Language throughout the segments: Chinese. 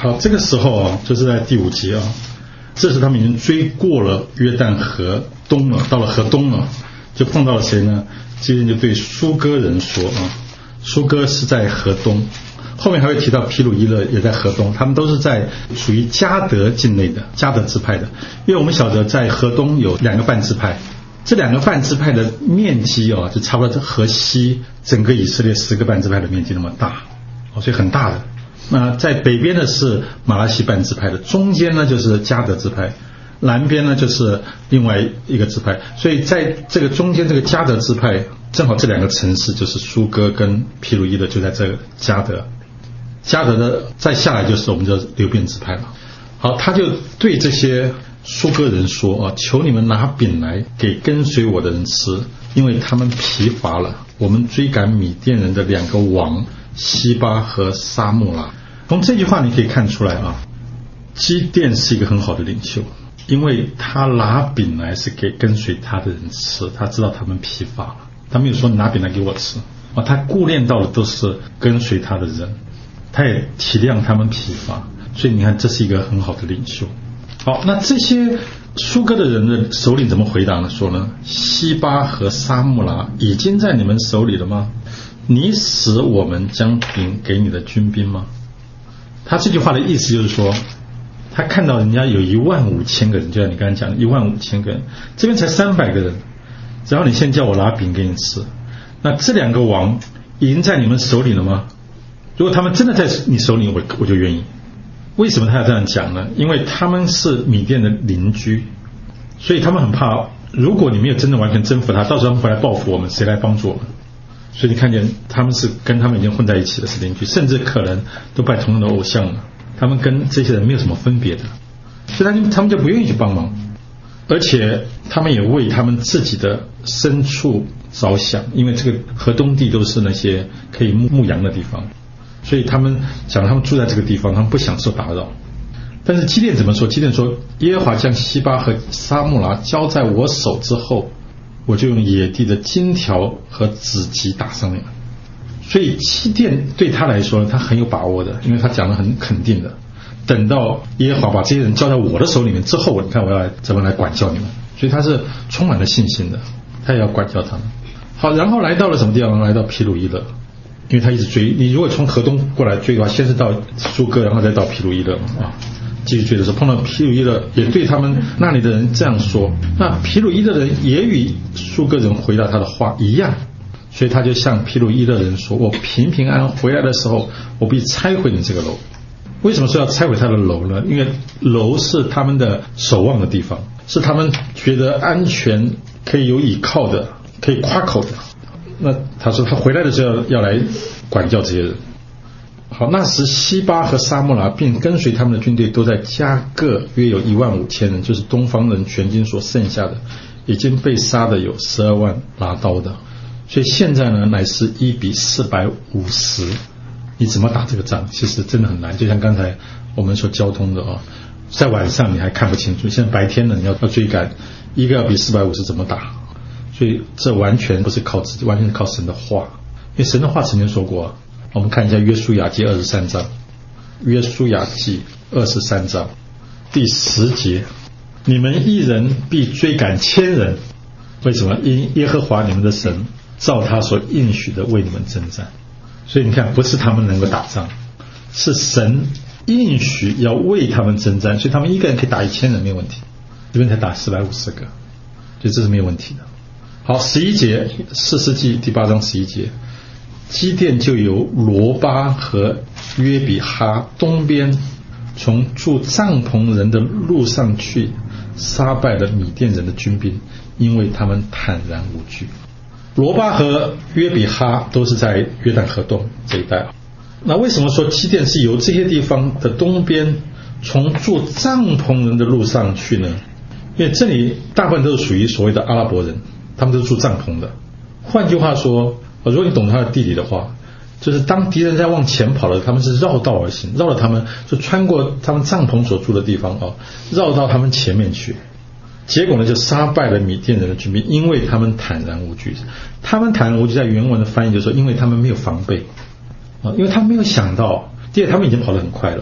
好，这个时候啊，就是在第5节啊，这时他们已经追过了约旦河东了，到了河东了，就碰到了谁呢？基甸就对苏哥人说啊，苏哥是在河东，后面还会提到毗鲁伊勒也在河东，他们都是在属于迦得境内的迦得支派的。因为我们晓得在河东有2个半支派，这2个半支派的面积啊，就差不多河西整个以色列10个半支派的面积那么大，所以很大的。那在北边的是马拉西半支派的，中间呢就是迦得支派，南边呢就是另外一个支派，所以在这个中间这个迦得支派，正好这2个城市就是苏哥跟毗鲁伊勒就在这个迦得。迦得的再下来就是我们的流便支派了。好，他就对这些苏哥人说啊，求你们拿饼来给跟随我的人吃，因为他们疲乏了。我们追赶米甸人的2个王西巴和沙木拉。从这句话你可以看出来啊，基甸是一个很好的领袖，因为他拿饼来是给跟随他的人吃，他知道他们疲乏了，他没有说你拿饼来给我吃啊，他顾念到的都是跟随他的人，他也体谅他们疲乏，所以你看这是一个很好的领袖。好，那这些苏哥的人的首领怎么回答呢？说呢，西巴和沙木拉已经在你们手里了吗？你使我们将饼给你的军兵吗？他这句话的意思就是说，他看到人家有15000个人，就像你刚才讲的15000个人，这边才300个人，然后你现在叫我拿饼给你吃，那这2个王已经在你们手里了吗？如果他们真的在你手里，我就愿意。为什么他要这样讲呢？因为他们是米甸的邻居，所以他们很怕，如果你没有真的完全征服他，到时候他们回来报复我们，谁来帮助我们？所以你看见他们是跟他们已经混在一起的，是邻居，甚至可能都拜同样的偶像了，他们跟这些人没有什么分别的，所以他们就不愿意去帮忙，而且他们也为他们自己的牲畜着想，因为这个河东地都是那些可以牧羊的地方，所以他们想他们住在这个地方，他们不想受打扰。但是基甸怎么说？基甸说，耶和华将西巴和沙木拉交在我手之后，我就用野地的金条和荆棘打伤你们。所以基甸对他来说他很有把握的，因为他讲得很肯定的，等到耶和华把这些人交在我的手里面之后，你看我要怎么来管教你们，所以他是充满了信心的，他也要管教他们。好，然后来到了什么地方？来到毗鲁伊勒，因为他一直追，你如果从河东过来追的话，先是到苏哥，然后再到毗鲁伊勒啊，继续追的时候碰到毗鲁伊勒，也对他们那里的人这样说，那毗鲁伊勒人也与苏哥人回答他的话一样，所以他就向毗鲁伊勒人说，我平平安安回来的时候，我必拆毁你这个楼。为什么说要拆毁他的楼呢？因为楼是他们的守望的地方，是他们觉得安全可以有倚靠的，可以夸口的。那他说他回来的时候要来管教这些人。好，那时西巴和沙木拉并跟随他们的军队都在加各，约有15000人，就是东方人全军所剩下的，已经被杀的有12万拿刀的，所以现在呢乃是1比450。你怎么打这个仗？其实真的很难，就像刚才我们说交通的啊，在晚上你还看不清楚，现在白天呢你要追赶，一个要比450怎么打？所以这完全不是靠自己，完全是靠神的话，因为神的话曾经说过，我们看一下约书亚记23章，约书亚记23章第10节，你们一人必追赶1000人，为什么？因耶和华你们的神照他所应许的为你们征战。所以你看，不是他们能够打仗，是神应许要为他们征战，所以他们一个人可以打1000人没有问题，这边才打450个，所以这是没有问题的。好，11节，士师记第8章11节，基甸就由罗巴和约比哈东边从住帐篷人的路上去杀败了米甸人的军兵，因为他们坦然无惧。罗巴和约比哈都是在约旦河东这一带。那为什么说基甸是由这些地方的东边从住帐篷人的路上去呢？因为这里大部分都是属于所谓的阿拉伯人，他们都是住帐篷的。换句话说，如果你懂他的地理的话，就是当敌人在往前跑了，他们是绕道而行，绕了他们就穿过他们帐篷所住的地方绕到他们前面去。结果呢，就杀败了米甸人的军兵，因为他们坦然无惧。他们坦然无惧在原文的翻译就是说，因为他们没有防备因为他们没有想到，第二他们已经跑得很快了，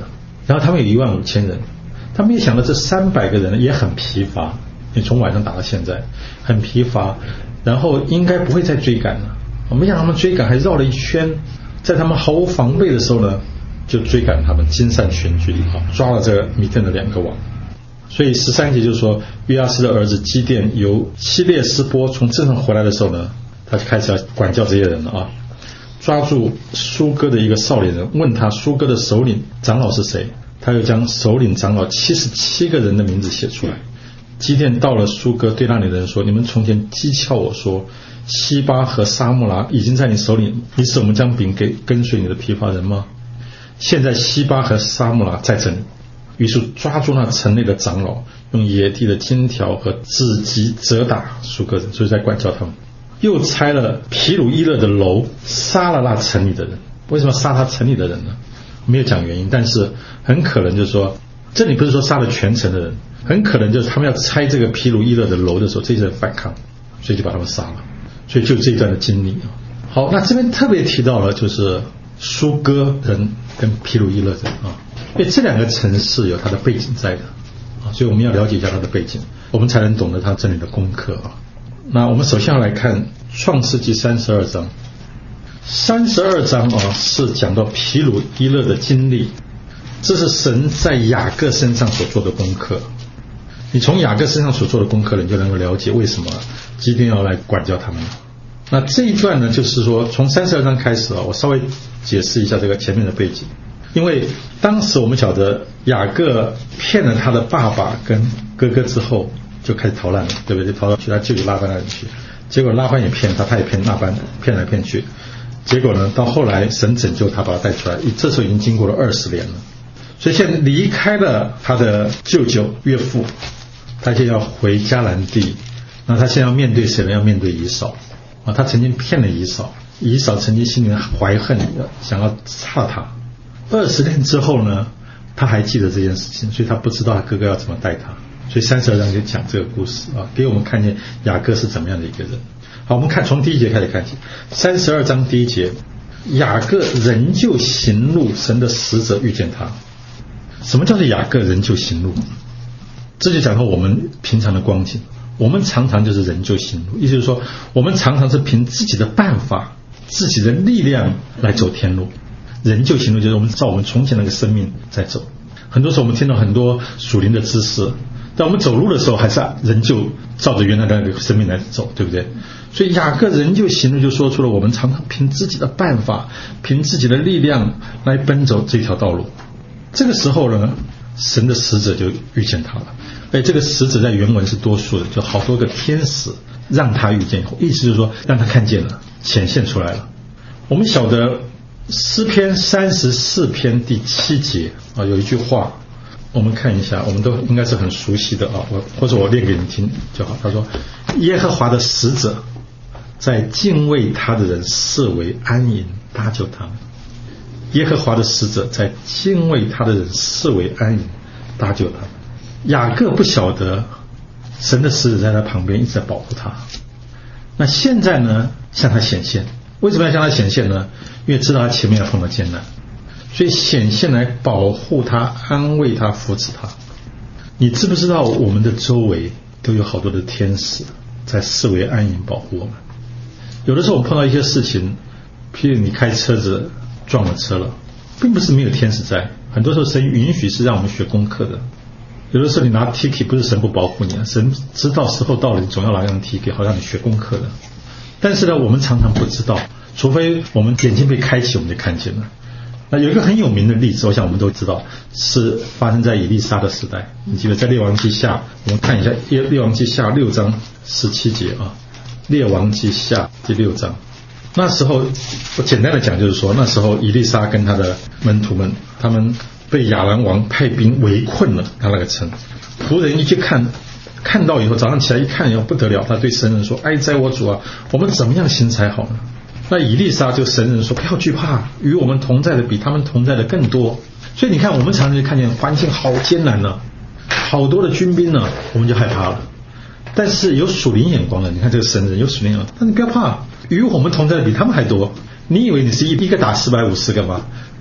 然后他们有15000人，他们也想到这300个人也很疲乏，你从晚上打到现在很疲乏，然后应该不会再追赶了。我没想到他们追赶还绕了一圈，在他们毫无防备的时候呢，就追赶他们，惊散全军，抓了这个米甸的2个王。所以13节就是说，约阿斯的儿子基甸由希列斯波从镇上回来的时候呢，他就开始要管教这些人了啊。抓住苏哥的一个少年人，问他苏哥的首领长老是谁，他又将首领长老77个人的名字写出来。基甸到了苏哥，对那里的人说，你们从前讥诮我说，西巴和撒木拉已经在你手里，你使我们将饼给跟随你的疲乏人吗？现在西巴和撒木拉在这里。于是抓住那城内的长老，用野地的金条和荆棘责打苏哥人，所以在管教他们。又拆了毗鲁伊勒的楼，杀了那城里的人。为什么杀他城里的人呢？没有讲原因，但是很可能就是说，这里不是说杀了全城的人，很可能就是他们要拆这个毗鲁伊勒的楼的时候，这些人反抗，所以就把他们杀了。所以就这一段的经历。好，那这边特别提到了就是苏哥人跟毗鲁伊勒人啊，因为这2个城市有它的背景在的啊，所以我们要了解一下它的背景，我们才能懂得它这里的功课啊。那我们首先要来看创世纪32章。32章啊是讲到毗鲁伊勒的经历，这是神在雅各身上所做的功课。你从雅各身上所做的功课你就能够了解为什么基甸要来管教他们。那这一段呢，就是说从32章开始啊，我稍微解释一下这个前面的背景。因为当时我们晓得雅各骗了他的爸爸跟哥哥之后，就开始逃难了，对不对？就逃到去他舅舅拉班那里去，结果拉班也骗他，他也骗拉班，骗来骗去。结果呢，到后来神拯救他，把他带出来，这时候已经经过了20年了。所以现在离开了他的舅舅岳父，他就要回迦南地。那他现在要面对谁呢？要面对以扫啊！他曾经骗了以扫，以扫曾经心里怀恨，想要杀他。20年之后呢，他还记得这件事情，所以他不知道他哥哥要怎么待他。所以32章就讲这个故事啊，给我们看见雅各是怎么样的一个人。好，我们看从第1节开始看起。32章第1节，雅各仍旧行路，神的使者遇见他。什么叫做雅各仍旧行路？这就讲到我们平常的光景。我们常常就是仍旧行路，意思就是说，我们常常是凭自己的办法、自己的力量来走天路。仍旧行路就是我们照我们从前那个生命在走。很多时候我们听到很多属灵的知识，但我们走路的时候还是仍旧照着原来的那个生命来走，对不对？所以雅各仍旧行路就说出了我们常常凭自己的办法、凭自己的力量来奔走这条道路。这个时候呢，神的使者就遇见他了。这个使者在原文是多数的，就好多个天使让他遇见，意思就是说让他看见了，显现出来了。我们晓得诗篇34篇第7节啊，有一句话，我们看一下，我们都应该是很熟悉的啊，或者我念给你听就好。他说：耶和华的使者在敬畏他的人视为安营，搭救他们。耶和华的使者在敬畏他的人视为安营，搭救他们。雅各不晓得神的使者在他旁边一直在保护他。那现在呢，向他显现。为什么要向他显现呢？因为知道他前面要碰到艰难，所以显现来保护他、安慰他、扶持他。你知不知道我们的周围都有好多的天使在视为安营保护我们？有的时候我们碰到一些事情，譬如你开车子撞了车了，并不是没有天使在，很多时候神允许是让我们学功课的。有的时候你拿 ticket 不是神不保护你，神知道时候到了，你总要拿张 ticket 好让你学功课的。但是呢，我们常常不知道，除非我们眼睛被开启，我们就看见了。那有一个很有名的例子，我想我们都知道，是发生在以利沙的时代。你记得在列王记下，我们看一下列王记下6章17节啊，列王记下第6章。那时候我简单的讲就是说，那时候以利沙跟他的门徒们，他们被亚兰王派兵围困了他那个城。仆人一去看到以后，早上起来一看以后不得了，他对神人说：哀哉我主啊，我们怎么样行才好呢？那以利沙就神人说：不要惧怕，与我们同在的比他们同在的更多。所以你看，我们常常就看见环境好艰难呢，好多的军兵呢，我们就害怕了。但是有属灵眼光的，你看这个神人有属灵眼光，但你不要怕，与我们同在的比他们还多。你以为你是一个打450个吗？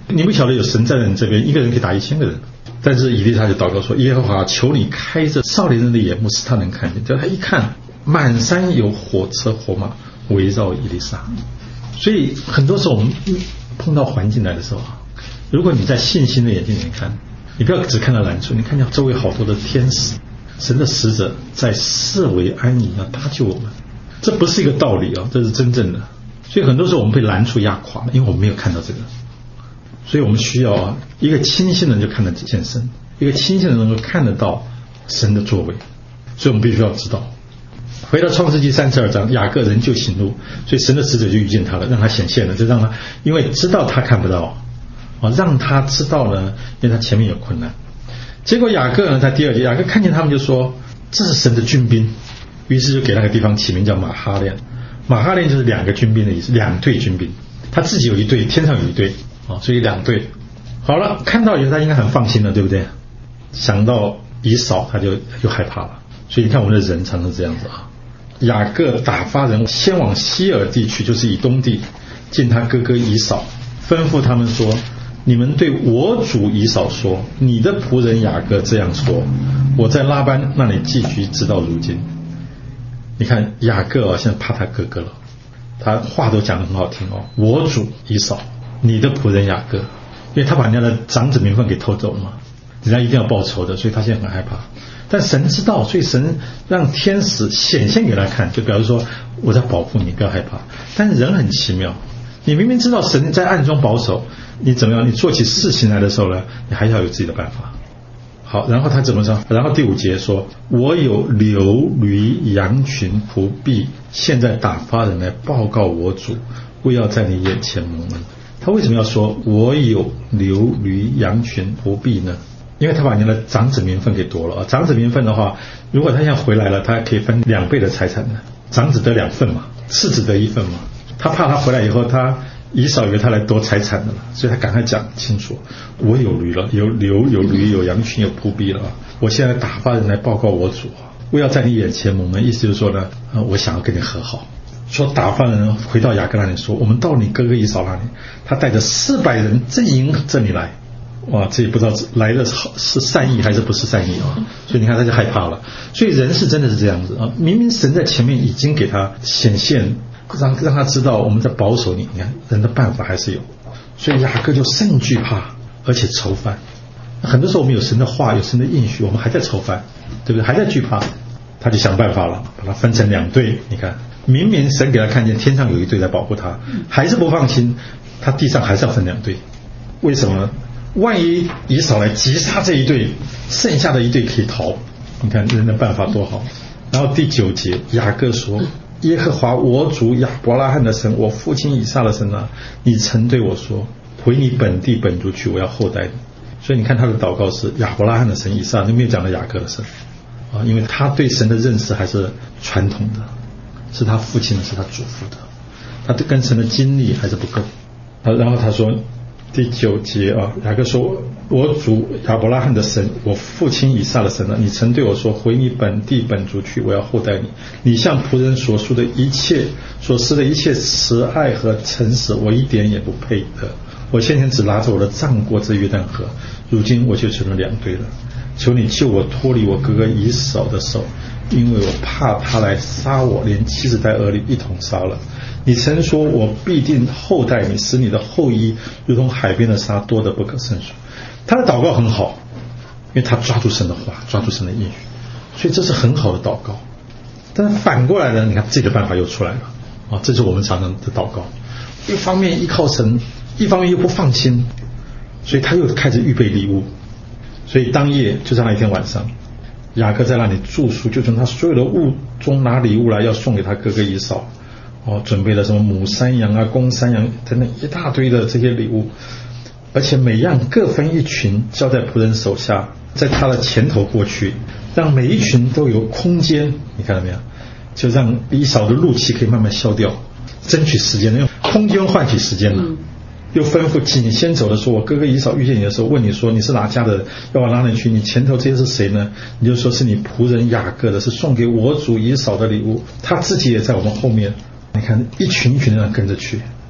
你不晓得有神在人这边，一个人可以打1000个人。但是以利沙就祷告说：耶和华，求你开着少年人的眼目，使他能看见。叫他一看，满山有火车火马围绕以利沙。所以很多时候我们碰到环境来的时候，如果你在信心的眼睛里面看，你不要只看到难处，你看见周围好多的天使，神的使者在四围安营，要搭救我们。这不是一个道理啊，这是真正的。所以很多时候我们被难处压垮了，因为我们没有看到这个。所以我们需要一个清醒的人就看得见神，一个清醒的人能够看得到神的作为。所以我们必须要知道。回到创世纪32章，雅各仍旧行路，所以神的使者就遇见他了，让他显现了，就让他因为知道他看不到，让他知道呢，因为他前面有困难。结果雅各呢，在第2节，雅各看见他们就说：这是神的军兵，于是就给那个地方起名叫马哈练。马哈练就是2个军兵的意思，2队军兵，他自己有一队，天上有一队，所以2队。好了，看到以后他应该很放心了，对不对？想到以扫，他就又害怕了。所以你看我们的人常常这样子啊。雅各打发人先往西尔地区，就是以东地，见他哥哥以扫，吩咐他们说：你们对我主以扫说，你的仆人雅各这样说，我在拉班那里寄居直到如今。你看雅各现在怕他哥哥了，他话都讲得很好听我主以扫，你的仆人雅各，因为他把人家的长子名分给偷走了嘛，人家一定要报仇的，所以他现在很害怕。但神知道，所以神让天使显现给他看，就表示说我在保护你，不要害怕。但是人很奇妙，你明明知道神在暗中保守，你怎么样？你做起事情来的时候呢，你还要有自己的办法。好，然后他怎么说？然后第5节说：我有牛驴羊群仆婢，现在打发人来报告我主，不要在你眼前蒙恩。他为什么要说我有牛驴羊群仆婢呢？因为他把人家的长子名分给夺了。长子名分的话，如果他现在回来了，他可以分2倍的财产的，长子得2份嘛，次子得1份嘛。他怕他回来以后，他以扫以为他来夺财产的了，所以他赶快讲清楚：我有驴了，有牛有驴有羊群有仆婢了，我现在打发人来报告我主，不要在你眼前蒙恩。意思就是说呢，我想要跟你和好。说打发人回到雅各那里说：我们到你哥哥以扫那里，他带着400人阵营这里来。哇，这也不知道来的是善意还是不是善意所以你看他就害怕了。所以人是真的是这样子明明神在前面已经给他显现，让他知道我们在保守你。你看人的办法还是有，所以雅各就甚惧怕，而且愁烦。很多时候我们有神的话，有神的应许，我们还在愁烦，对不对？还在惧怕，他就想办法了，把它分成2队。你看明明神给他看见天上有一队在保护他，还是不放心，他地上还是要分2队。为什么呢？万一以扫来击杀这一队，剩下的一队可以逃。你看人的办法多好。然后第9节，雅各说：耶和华我主亚伯拉罕的神，我父亲以撒的神啊，你曾对我说，回你本地本族去，我要厚待你。所以你看他的祷告是亚伯拉罕的神，以撒，就没有讲到雅各的神因为他对神的认识还是传统的，是他父亲的，是他祖父的，他跟神的经历还是不够。然后他说第9节雅各说：我主亚伯拉罕的神，我父亲以撒的神啊，你曾对我说，回你本地本族去，我要厚待你。你向仆人所说的一切，所施的一切慈爱和诚实，我一点也不配得。我先前只拿着我的杖过这约旦河，如今我就成了2队了。求你救我脱离我哥哥以扫的手，因为我怕他来杀我，连妻子带儿女一同杀了。你曾说我必定厚待你，使你的后裔如同海边的沙，多得不可胜数。他的祷告很好，因为他抓住神的话，抓住神的应许，所以这是很好的祷告。但是反过来呢，你看自己的办法又出来了这是我们常常的祷告，一方面依靠神，一方面又不放心，所以他又开始预备礼物。所以当夜就在那一天晚上，雅各在那里住宿，就从他所有的物中拿礼物来，要送给他哥哥以扫准备了什么母山羊啊、公山羊等等一大堆的这些礼物，而且每样各分1群，交在仆人手下，在他的前头过去，让每一群都有空间。你看到没有？就让以扫的怒气可以慢慢消掉，争取时间，用空间换取时间了。又吩咐起你先走的说，我哥哥以扫遇见你的时候，问你说，你是哪家的，要往哪里去？你前头这些是谁呢？你就说是你仆人雅各的，是送给我主以扫的礼物，他自己也在我们后面。你看一群一群的人跟着去，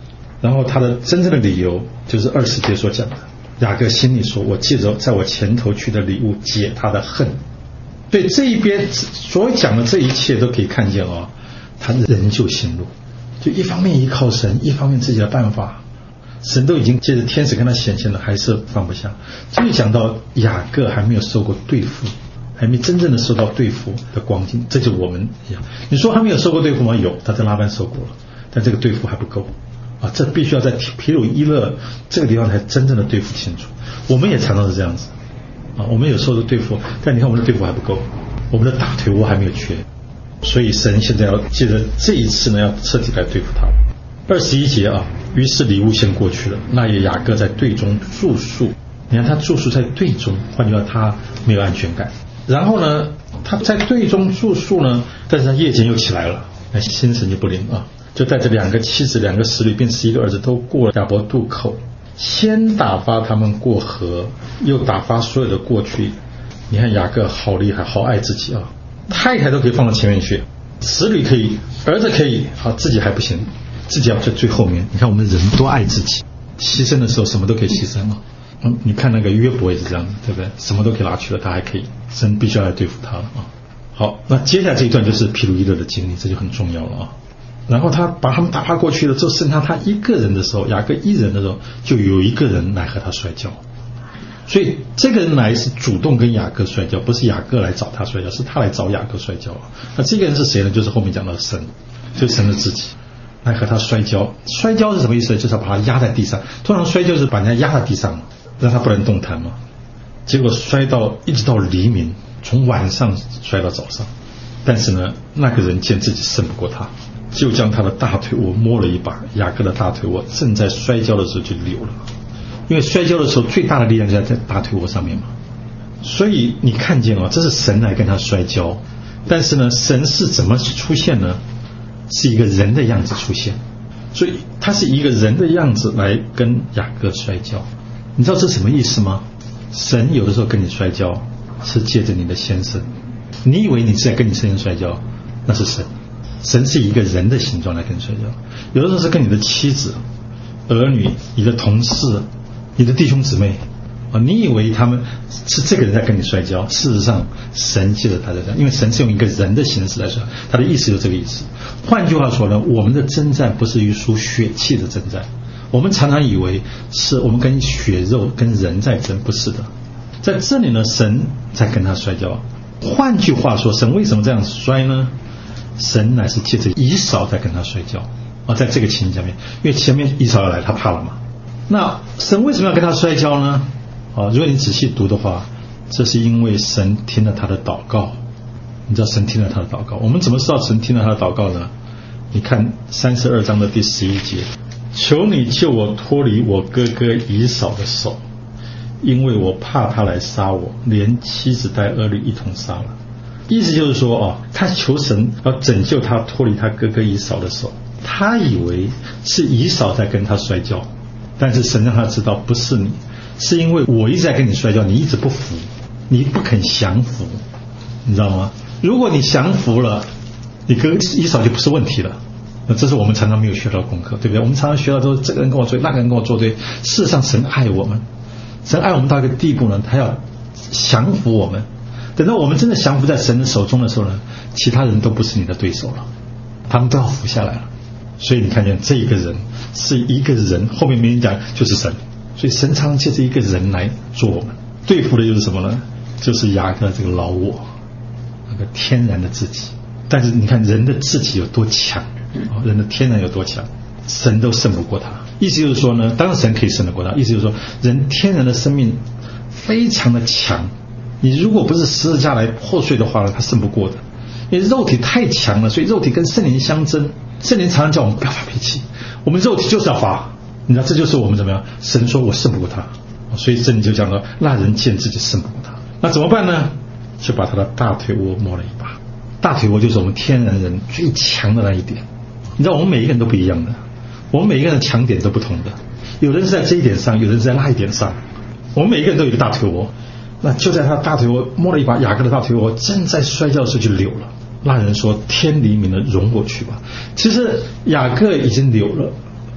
然后他的真正的理由就是20节所讲的，雅各心里说，我借着在我前头去的礼物解他的恨。对这一边所讲的这一切都可以看见他仍旧心路，就一方面依靠神，一方面自己的办法，神都已经借着天使跟他显现了，还是放不下。这里讲到雅各还没有受过对付，还没真正的受到对付的光景，这就我们一样。你说他没有受过对付吗？有，他在拉班受过了，但这个对付还不够这必须要在毗鲁伊勒这个地方才真正的对付清楚。我们也常常是这样子我们有时候的对付，但你看我们的对付还不够，我们的大腿窝还没有缺，所以神现在要借着这一次呢，要彻底来对付他。21节于是礼物先过去了，那也雅各在队中住宿。你看他住宿在队中，换句话他没有安全感。然后呢，他在队中住宿呢，但是他夜间又起来了，心神就不灵就带着2个妻子、2个使女并11个儿子都过了亚伯渡口，先打发他们过河，又打发所有的过去。你看雅各好厉害，好爱自己太太都可以放到前面去，使女可以，儿子可以自己还不行，自己要在最后面。你看我们人多爱自己，牺牲的时候什么都可以牺牲你看那个约伯也是这样的，对不对？什么都可以拿去了，他还可以，神必须要来对付他了好，那接下来这一段就是毗鲁伊勒的经历，这就很重要了然后他把他们打发过去了之后，剩下他一个人的时候，雅各一人的时候，就有一个人来和他摔跤。所以这个人来是主动跟雅各摔跤，不是雅各来找他摔跤，是他来找雅各摔跤那这个人是谁呢？就是后面讲到的神，就是神的自己来和他摔跤。摔跤是什么意思？就是要把他压在地上。通常摔跤是把人家压在地上，让他不能动弹嘛。结果摔到一直到黎明，从晚上摔到早上。但是呢，那个人见自己胜不过他，就将他的大腿窝摸了一把。雅各的大腿窝正在摔跤的时候就流了，因为摔跤的时候最大的力量就在大腿窝上面嘛。所以你看见这是神来跟他摔跤。但是呢，神是怎么出现呢？是一个人的样子出现，所以他是一个人的样子来跟雅各摔跤。你知道这是什么意思吗？神有的时候跟你摔跤是借着你的先生，你以为你是在跟你先生摔跤，那是神。神是一个人的形状来跟你摔跤，有的时候是跟你的妻子、儿女、你的同事、你的弟兄姊妹你以为他们是这个人在跟你摔跤，事实上神借着他在这样，因为神是用一个人的形式来说，他的意思就是这个意思。换句话说呢，我们的征战不是一属血气的征战，我们常常以为是我们跟血肉跟人在争，不是的。在这里呢，神在跟他摔跤。换句话说，神为什么这样摔呢？神乃是借着以扫在跟他摔跤在这个情景下面，因为前面以扫要来，他怕了嘛。那神为什么要跟他摔跤呢？如果你仔细读的话，这是因为神听了他的祷告。你知道神听了他的祷告，我们怎么知道神听了他的祷告呢？你看32章的第11节，求你救我脱离我哥哥以扫的手，因为我怕他来杀我，连妻子带儿女一同杀了。意思就是说他求神要拯救他脱离他哥哥以扫的手。他以为是以扫在跟他摔跤，但是神让他知道不是你，是因为我一直在跟你摔跤，你一直不服，你不肯降服，你知道吗？如果你降服了，你哥以扫就不是问题了。那这是我们常常没有学到的功课，对不对？我们常常学到都是这个人跟我作对，那个人跟我作对。事实上神爱我们，神爱我们到一个地步呢，他要降服我们。等到我们真的降服在神的手中的时候呢，其他人都不是你的对手了，他们都要服下来了。所以你看见这一个人是一个人，后面没人讲就是神。所以神常常借着一个人来做我们。对付的就是什么呢？就是雅各这个老我，那个天然的自己。但是你看人的自己有多强人的天然有多强，神都胜不过他。意思就是说呢，当然神可以胜得过他，意思就是说人天然的生命非常的强，你如果不是十字架来破碎的话呢，他胜不过的。因为肉体太强了，所以肉体跟圣灵相争。圣灵常常叫我们不要发脾气，我们肉体就是要发，你知道这就是我们怎么样，神说我胜不过他，所以圣经就讲到那人见自己胜不过他，那怎么办呢？就把他的大腿窝摸了一把。大腿窝就是我们天然人最强的那一点。你知道我们每一个人都不一样的，我们每一个人的强点都不同的，有人是在这一点上，有人是在那一点上，我们每一个人都有一个大腿窝。那就在他大腿窝摸了一把，雅各的大腿窝正在摔跤的时候就流了。那人说天黎明了，容我去吧。其实雅各已经流了，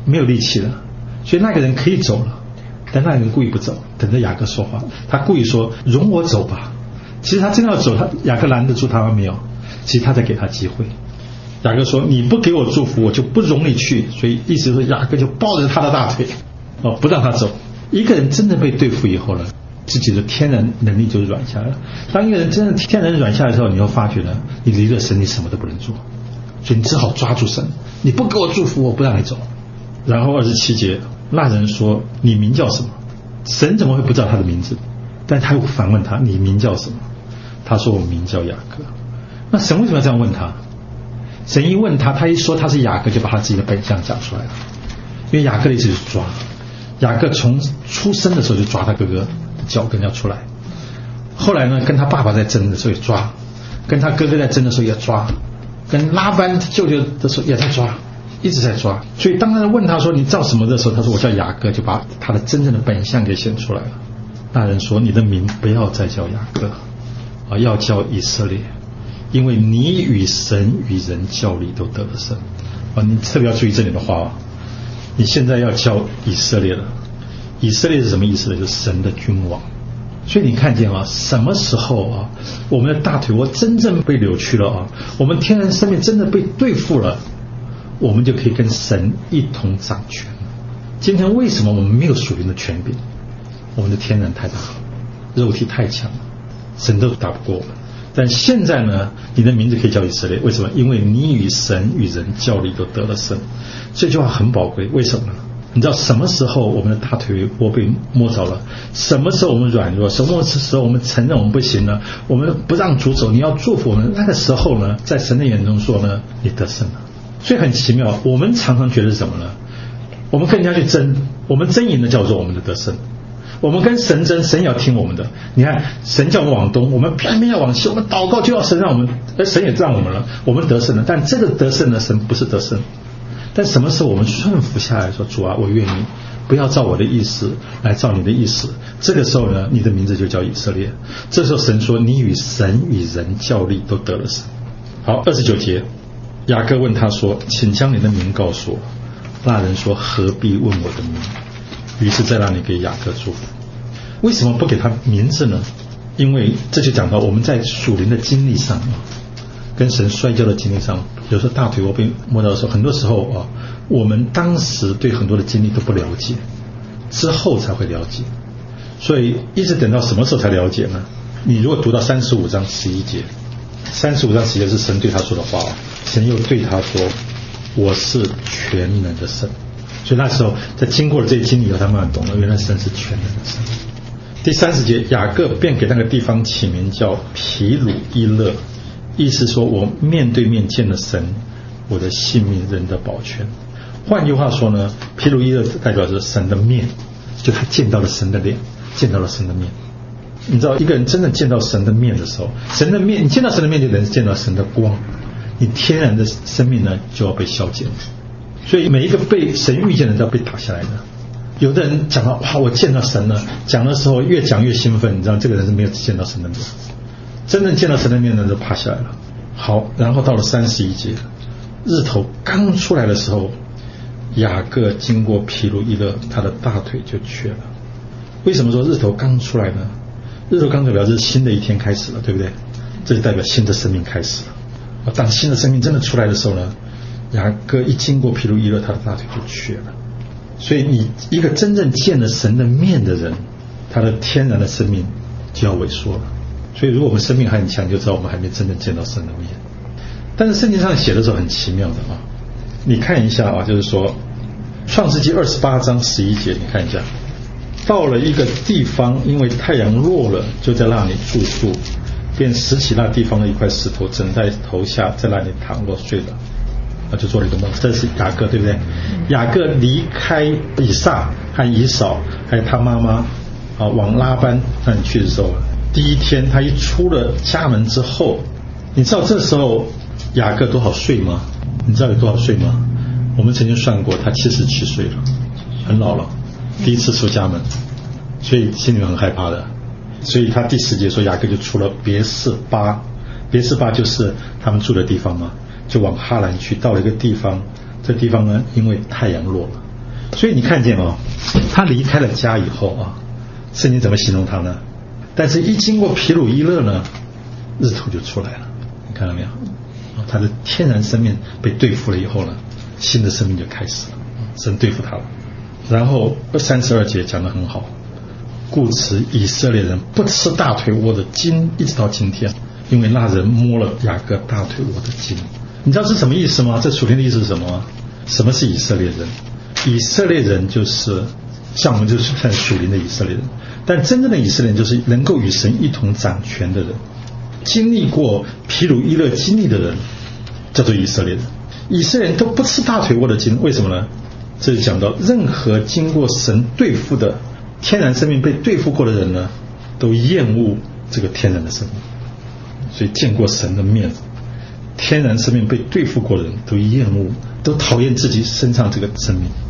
没有力气了，所以那个人可以走了，但那个人故意不走，等着雅各说话。他故意说容我走吧，其实他真要走，雅各拦得住他吗？没有，其实他在给他机会。雅各说你不给我祝福，我就不容你去。所以意思说雅各就抱着他的大腿不让他走。一个人真的被对付以后呢，自己的天然能力就软下来了。当一个人真的天然软下来的时候，你会发觉呢，你离了神你什么都不能做，所以你只好抓住神，你不给我祝福，我不让你走。然后27节，那人说你名叫什么？神怎么会不知道他的名字？但他又反问他，你名叫什么？他说我名叫雅各。那神为什么要这样问他？神一问他，他一说他是雅各，就把他自己的本相讲出来了。因为雅各的意思就是抓，雅各从出生的时候就抓他哥哥的脚跟要出来，后来呢跟他爸爸在争的时候也抓，跟他哥哥在争的时候也抓，跟拉班舅舅的时候也在抓，一直在抓。所以当他问他说你叫什么的时候，他说我叫雅各，就把他的真正的本相给显出来了。那人说你的名不要再叫雅各要叫以色列，因为你与神与人较力都得了胜你特别要注意这里的话你现在要叫以色列了。以色列是什么意思呢？就是神的君王。所以你看见什么时候我们的大腿窝真正被扭曲了我们天然生命真的被对付了，我们就可以跟神一同掌权。今天为什么我们没有属灵的权柄？我们的天然太大，肉体太强，神都打不过我们。但现在呢，你的名字可以叫以色列，为什么？因为你与神与人较力都得了胜。这句话很宝贵，为什么呢？你知道什么时候我们的大腿窝被摸着了？什么时候我们软弱？什么时候我们承认我们不行呢？我们不让主走，你要祝福我们。那个时候呢，在神的眼中说呢，你得胜了。所以很奇妙，我们常常觉得是什么呢？我们跟人家去争，我们争赢的叫做我们的得胜。我们跟神争，神也要听我们的。你看，神叫我们往东，我们偏偏要往西，我们祷告就要神让我们，而神也让我们了，我们得胜了。但这个得胜呢，神不是得胜。但什么时候我们顺服下来说，主啊，我愿意，不要照我的意思，来照你的意思。这个时候呢，你的名字就叫以色列。这时候神说，你与神与人较力都得了胜。好，29节，雅各问他说，请将你的名告诉我。那人说，何必问我的名？于是在那里给雅各祝福。为什么不给他名字呢？因为这就讲到我们在属灵的经历上跟神摔跤的经历上，有时候大腿窝被摸到的时候，很多时候我们当时对很多的经历都不了解，之后才会了解。所以一直等到什么时候才了解呢？你如果读到35章11节，35章11节是神对他说的话神又对他说，我是全能的神。所以那时候在经过了这些经历以后，他慢慢懂了，原来神是全能的神。第30节，雅各便给那个地方起名叫毗鲁伊勒，意思说我面对面见了神，我的性命人的保全。换句话说呢，毗鲁伊勒代表着神的面，就他见到了神的脸，见到了神的面。你知道一个人真的见到神的面的时候，神的面，你见到神的面就等于见到神的光，你天然的生命呢就要被消减。所以每一个被神遇见的都要被打下来的。有的人讲到哇，我见到神了，讲的时候越讲越兴奋，你知道这个人是没有见到神的面。真正见到神的面呢，就趴下来了。好，然后到了31节，日头刚出来的时候，雅各经过毗鲁伊勒，他的大腿就瘸了。为什么说日头刚出来呢？日头刚出来表示新的一天开始了，对不对？这就代表新的生命开始了。当新的生命真的出来的时候呢，雅各一经过毗鲁伊勒，他的大腿就瘸了。所以你一个真正见了神的面的人，他的天然的生命就要萎缩了。所以如果我们生命还很强，就知道我们还没真正见到神的面。但是圣经上写的时候很奇妙的你看一下就是说创世纪28章11节，你看一下，到了一个地方，因为太阳落了，就在那里住宿，便拾起那地方的一块石头，枕在头下，在那里躺落睡了。就做了一个梦。这是雅各，对不对？雅各离开以撒和以扫还有他妈妈往拉班那里去的时候，第一天他一出了家门之后，你知道这时候雅各多少岁吗？你知道有多少岁吗？我们曾经算过，他77岁了，很老了，第一次出家门，所以心里面很害怕的。所以他第10节说雅各就出了别是巴，别是巴就是他们住的地方嘛，就往哈兰去，到了一个地方，这地方呢因为太阳落了， 所以你看见哦，他离开了家以后啊，圣经怎么形容他呢？但是一经过毗鲁伊勒呢，日头就出来了，你看到没有？他的天然生命被对付了以后呢，新的生命就开始了，神对付他了。然后32节讲得很好，故此以色列人不吃大腿窝的筋，一直到今天，因为那人摸了雅各大腿窝的筋。你知道是什么意思吗？这属灵的意思是什么？什么是以色列人？以色列人就是像我们就是看属灵的以色列人，但真正的以色列人就是能够与神一同掌权的人，经历过毗鲁伊勒经历的人叫做以色列人。以色列人都不吃大腿窝的筋，为什么呢？这就讲到任何经过神对付的天然生命被对付过的人呢，都厌恶这个天然的生命。所以见过神的面，天然生命被对付过的人都厌恶，都讨厌自己身上这个生命。